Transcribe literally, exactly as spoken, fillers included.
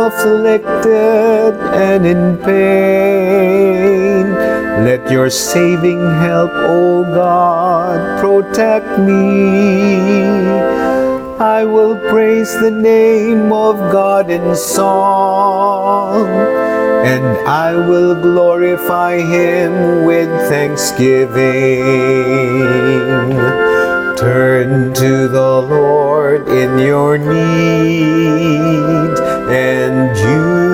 afflicted and in pain. Let your saving help, O God, protect me. I will praise the name of God in song, and I will glorify Him with thanksgiving. Turn to the Lord in your need, and you